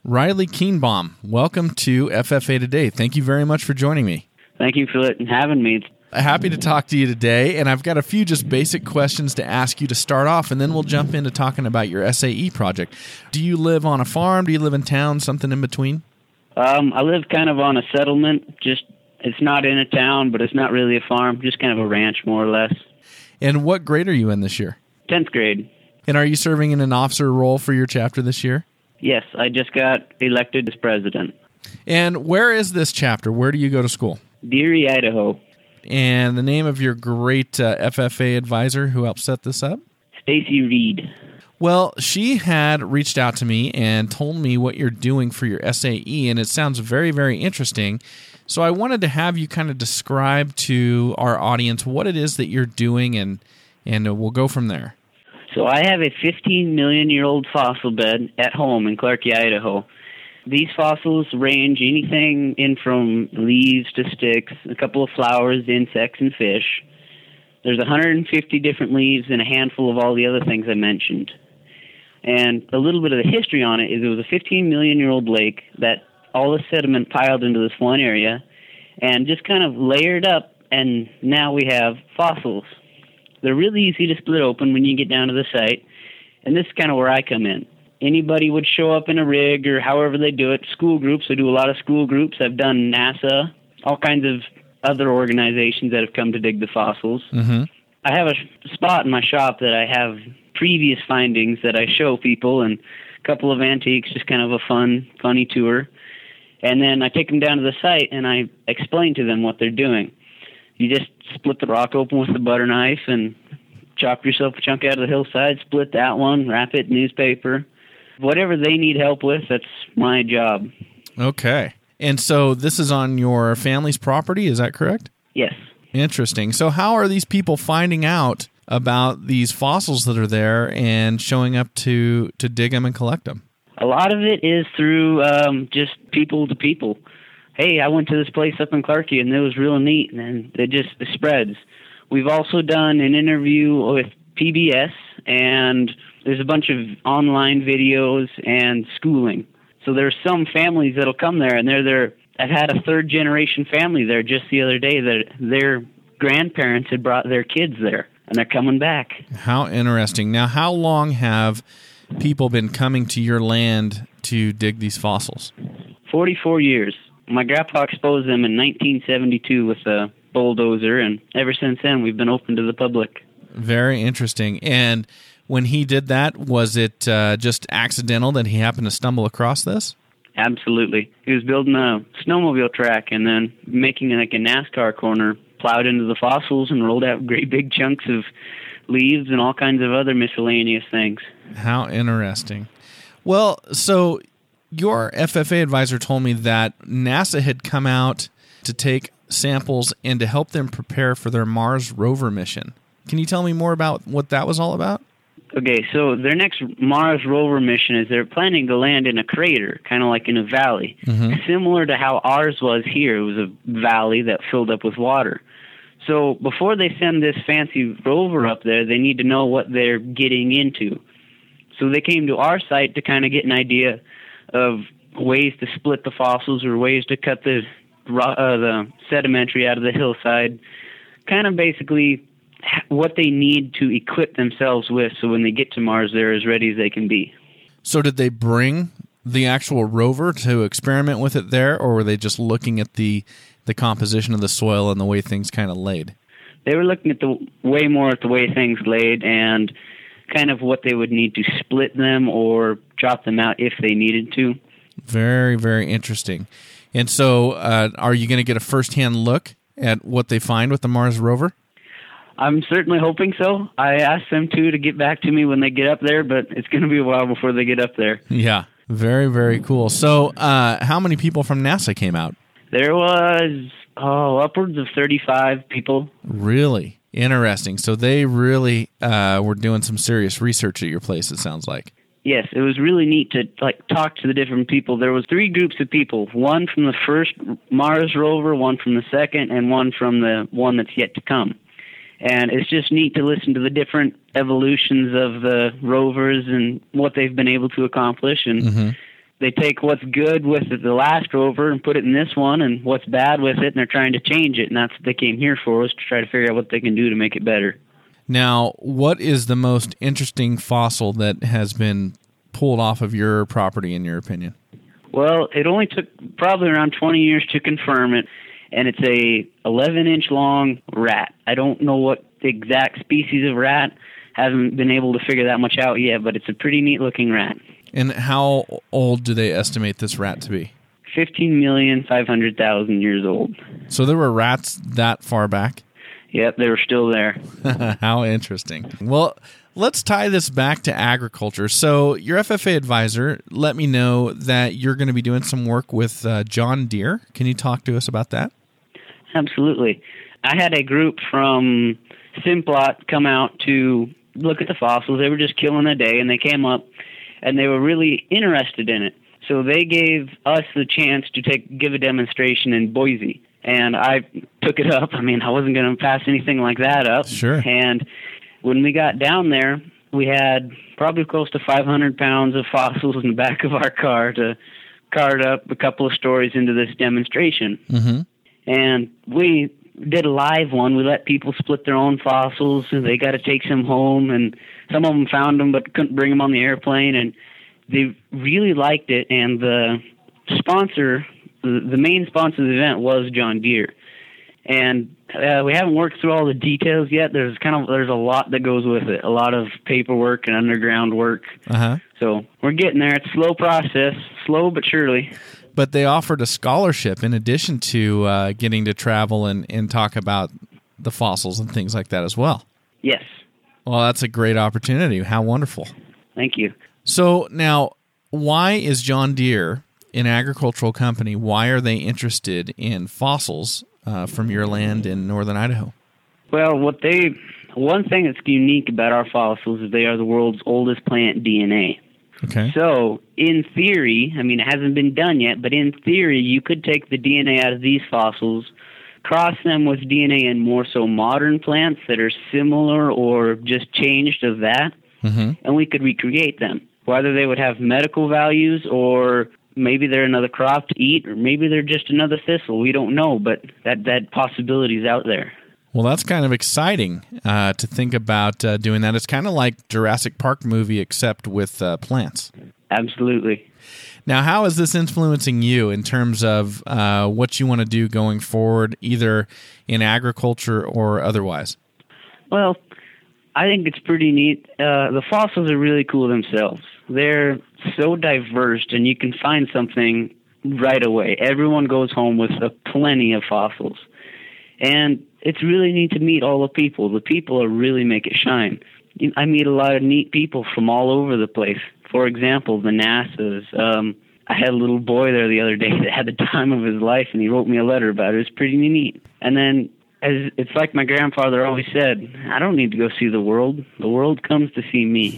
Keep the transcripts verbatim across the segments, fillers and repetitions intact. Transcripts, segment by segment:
Riley Kienbaum, welcome to F F A Today. Thank you very much for joining me. Thank you for having me. Happy to talk to you today, and I've got a few just basic questions to ask you to start off, and then we'll jump into talking about your S A E project. Do you live on a farm? Do you live in town? Something in between? Um, I live kind of on a settlement. Just it's not in a town, but it's not really a farm. Just kind of a ranch, more or less. And what grade are you in this year? tenth grade. And are you serving in an officer role for your chapter this year? Yes, I just got elected as president. And where is this chapter? Where do you go to school? Deary, Idaho. And the name of your great uh, F F A advisor who helped set this up? Stacy Reed. Well, she had reached out to me and told me what you're doing for your S A E, and it sounds very, very interesting. So I wanted to have you kind of describe to our audience what it is that you're doing, and, and we'll go from there. So I have a fifteen million year old fossil bed at home in Clarkie, Idaho. These fossils range anything in from leaves to sticks, a couple of flowers, insects, and fish. There's one hundred fifty different leaves and a handful of all the other things I mentioned. And a little bit of the history on it is it was a fifteen million year old lake that all the sediment piled into this one area and just kind of layered up, and now we have fossils. They're really easy to split open when you get down to the site, and this is kind of where I come in. Anybody would show up in a rig or however they do it. School groups, I do a lot of school groups. I've done NASA, all kinds of other organizations that have come to dig the fossils. Mm-hmm. I have a spot in my shop that I have previous findings that I show people, and a couple of antiques, just kind of a fun, funny tour. And then I take them down to the site, and I explain to them what they're doing. You just split the rock open with the butter knife and chop yourself a chunk out of the hillside, split that one, wrap it in newspaper. Whatever they need help with, that's my job. Okay. And so this is on your family's property, is that correct? Yes. Interesting. So how are these people finding out about these fossils that are there and showing up to, to dig them and collect them? A lot of it is through um, just people to people. Hey, I went to this place up in Clarkie, and it was real neat, and it just it spreads. We've also done an interview with P B S, and there's a bunch of online videos and schooling. So there's some families that'll come there, and they're there. I've had a third-generation family there just the other day that their grandparents had brought their kids there, and they're coming back. How interesting. Now, how long have people been coming to your land to dig these fossils? forty-four years. My grandpa exposed them in nineteen seventy-two with a bulldozer, and ever since then we've been open to the public. Very interesting. And when he did that, was it uh, just accidental that he happened to stumble across this? Absolutely. He was building a snowmobile track and then making like a NASCAR corner, plowed into the fossils and rolled out great big chunks of leaves and all kinds of other miscellaneous things. How interesting. Well, so your F F A advisor told me that NASA had come out to take samples and to help them prepare for their Mars rover mission. Can you tell me more about what that was all about? Okay, so their next Mars rover mission is they're planning to land in a crater, kind of like in a valley, mm-hmm. similar to how ours was here. It was a valley that filled up with water. So before they send this fancy rover up there, they need to know what they're getting into. So they came to our site to kind of get an idea of ways to split the fossils or ways to cut the uh, the sedimentary out of the hillside, kind of basically what they need to equip themselves with so when they get to Mars, they're as ready as they can be. So did they bring the actual rover to experiment with it there, or were they just looking at the, the composition of the soil and the way things kind of laid? They were looking at the way more at the way things laid and kind of what they would need to split them or drop them out if they needed to. Very, very interesting. And so uh, are you going to get a first-hand look at what they find with the Mars rover? I'm certainly hoping so. I asked them to to get back to me when they get up there, but it's going to be a while before they get up there. Yeah, very, very cool. So uh, how many people from NASA came out? There was oh, upwards of thirty-five people. Really? Interesting. So they really uh, were doing some serious research at your place, it sounds like. Yes, it was really neat to like talk to the different people. There was three groups of people, one from the first Mars rover, one from the second, and one from the one that's yet to come. And it's just neat to listen to the different evolutions of the rovers and what they've been able to accomplish. And mm-hmm. they take what's good with the last rover and put it in this one, and what's bad with it, and they're trying to change it. And that's what they came here for, was to try to figure out what they can do to make it better. Now, what is the most interesting fossil that has been pulled off of your property, in your opinion? Well, it only took probably around twenty years to confirm it, and it's a eleven inch long rat. I don't know what the exact species of rat. Haven't been able to figure that much out yet, but it's a pretty neat looking rat. And how old do they estimate this rat to be? fifteen million five hundred thousand years old. So there were rats that far back? Yep, they were still there. How interesting. Well, let's tie this back to agriculture. So your F F A advisor let me know that you're going to be doing some work with uh, John Deere. Can you talk to us about that? Absolutely. I had a group from Simplot come out to look at the fossils. They were just killing a day, and they came up, and they were really interested in it. So they gave us the chance to take give a demonstration in Boise. And I took it up. I mean, I wasn't going to pass anything like that up. Sure. And when we got down there, we had probably close to five hundred pounds of fossils in the back of our car to cart up a couple of stories into this demonstration. Mm-hmm. And we did a live one. We let people split their own fossils, and they got to take some home. And some of them found them but couldn't bring them on the airplane. And they really liked it. And the sponsor... The main sponsor of the event was John Deere, and uh, we haven't worked through all the details yet. There's kind of there's a lot that goes with it, a lot of paperwork and underground work. Uh-huh. So we're getting there. It's a slow process, slow but surely. But they offered a scholarship in addition to uh, getting to travel and, and talk about the fossils and things like that as well. Yes. Well, that's a great opportunity. How wonderful. Thank you. So now, why is John Deere an agricultural company? Why are they interested in fossils uh, from your land in northern Idaho? Well, what they one thing that's unique about our fossils is they are the world's oldest plant D N A. Okay. So, in theory, I mean, it hasn't been done yet, but in theory, you could take the D N A out of these fossils, cross them with D N A in more so modern plants that are similar or just changed of that, mm-hmm. and we could recreate them. Whether they would have medical values, or maybe they're another crop to eat, or maybe they're just another thistle. We don't know, but that, that possibility is out there. Well, that's kind of exciting uh, to think about uh, doing that. It's kind of like Jurassic Park movie, except with uh, plants. Absolutely. Now, how is this influencing you in terms of uh, what you want to do going forward, either in agriculture or otherwise? Well, I think it's pretty neat. Uh, the fossils are really cool themselves. They're so diverse, and you can find something right away. Everyone goes home with a plenty of fossils. And it's really neat to meet all the people. The people are really make it shine. I meet a lot of neat people from all over the place. For example, the NASA's. Um, I had a little boy there the other day that had the time of his life, and he wrote me a letter about it. It was pretty neat. And then, as it's like my grandfather always said, I don't need to go see the world. The world comes to see me.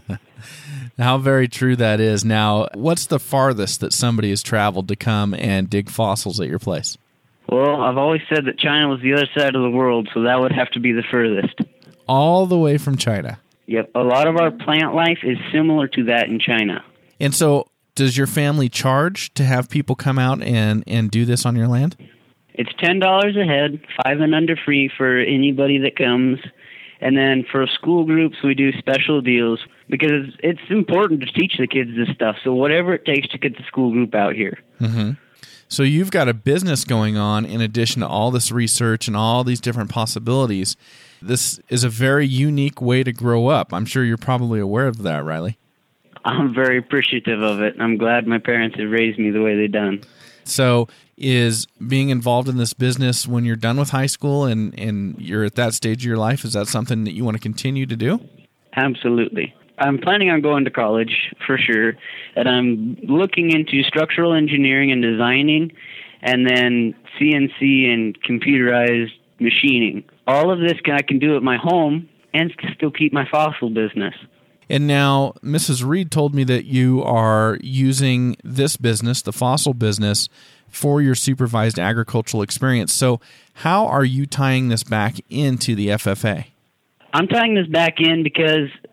How very true that is. Now, what's the farthest that somebody has traveled to come and dig fossils at your place? Well, I've always said that China was the other side of the world, so that would have to be the furthest. All the way from China? Yep. A lot of our plant life is similar to that in China. And so, does your family charge to have people come out and, and do this on your land? It's ten dollars a head, five and under free for anybody that comes. And then for school groups, we do special deals because it's important to teach the kids this stuff. So whatever it takes to get the school group out here. Mm-hmm. So you've got a business going on in addition to all this research and all these different possibilities. This is a very unique way to grow up. I'm sure you're probably aware of that, Riley. I'm very appreciative of it. I'm glad my parents have raised me the way they've done. So is being involved in this business when you're done with high school and, and you're at that stage of your life, is that something that you want to continue to do? Absolutely. I'm planning on going to college for sure, and I'm looking into structural engineering and designing, and then C N C and computerized machining. All of this I can do at my home and still keep my fossil business. And now, Missus Reed told me that you are using this business, the fossil business, for your supervised agricultural experience. So how are you tying this back into the F F A? I'm tying this back in because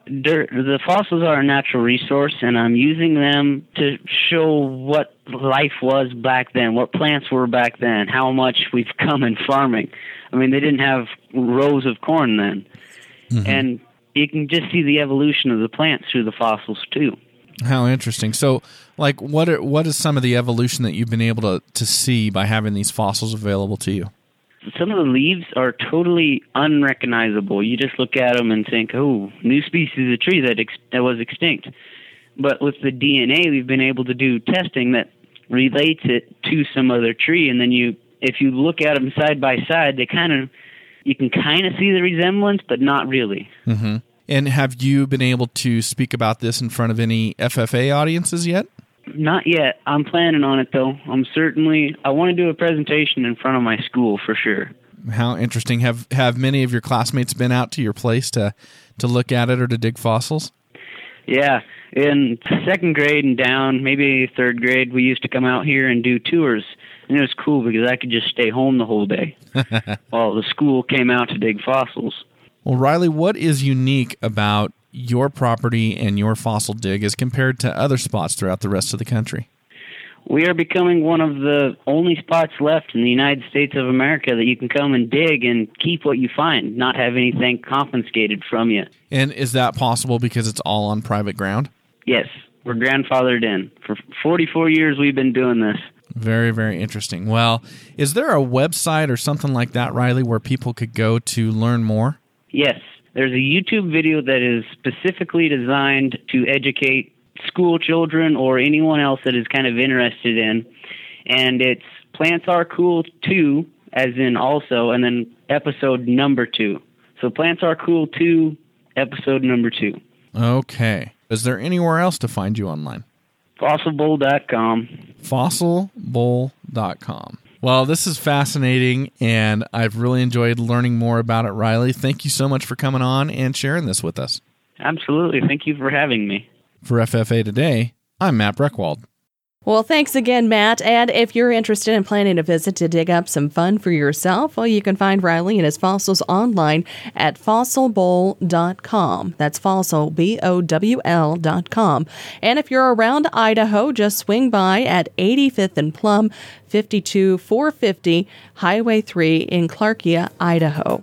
Dirt, the fossils are a natural resource, and I'm using them to show what life was back then, what plants were back then, how much we've come in farming. I mean, they didn't have rows of corn then. Mm-hmm. And you can just see the evolution of the plants through the fossils, too. How interesting. So, like, what are, what is some of the evolution that you've been able to, to see by having these fossils available to you? Some of the leaves are totally unrecognizable. You just look at them and think, oh, new species of tree that, ex- that was extinct. But with the D N A, we've been able to do testing that relates it to some other tree. And then you, if you look at them side by side, they kind of, you can kind of see the resemblance, but not really. Mm-hmm. And have you been able to speak about this in front of any F F A audiences yet? Not yet. I'm planning on it, though. I'm certainly, I want to do a presentation in front of my school for sure. How interesting. Have have many of your classmates been out to your place to, to look at it or to dig fossils? Yeah. In second grade and down, maybe third grade, we used to come out here and do tours. And it was cool because I could just stay home the whole day while the school came out to dig fossils. Well, Riley, what is unique about your property and your fossil dig as compared to other spots throughout the rest of the country? We are becoming one of the only spots left in the United States of America that you can come and dig and keep what you find, not have anything confiscated from you. And is that possible because it's all on private ground? Yes, we're grandfathered in. For forty-four years we've been doing this. Very, very interesting. Well, is there a website or something like that, Riley, where people could go to learn more? Yes. There's a YouTube video that is specifically designed to educate school children or anyone else that is kind of interested in. And it's Plants Are Cool two, as in also, and then episode number two. So Plants Are Cool two, episode number two. Okay. Is there anywhere else to find you online? fossil bowl dot com. fossil bowl dot com. Well, this is fascinating, and I've really enjoyed learning more about it, Riley. Thank you so much for coming on and sharing this with us. Absolutely. Thank you for having me. For F F A Today, I'm Matt Breckwald. Well, thanks again, Matt. And if you're interested in planning a visit to dig up some fun for yourself, well, you can find Riley and his fossils online at fossil bowl dot com. That's fossil, B O W L dot com. And if you're around Idaho, just swing by at eighty-fifth and Plum, fifty-two four fifty Highway three in Clarkia, Idaho.